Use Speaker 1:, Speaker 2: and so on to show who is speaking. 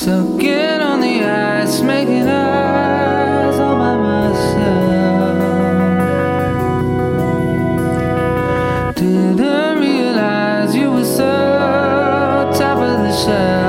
Speaker 1: Sucking on the ice, making eyes all by myself. Didn't realize you were so top of the shelf.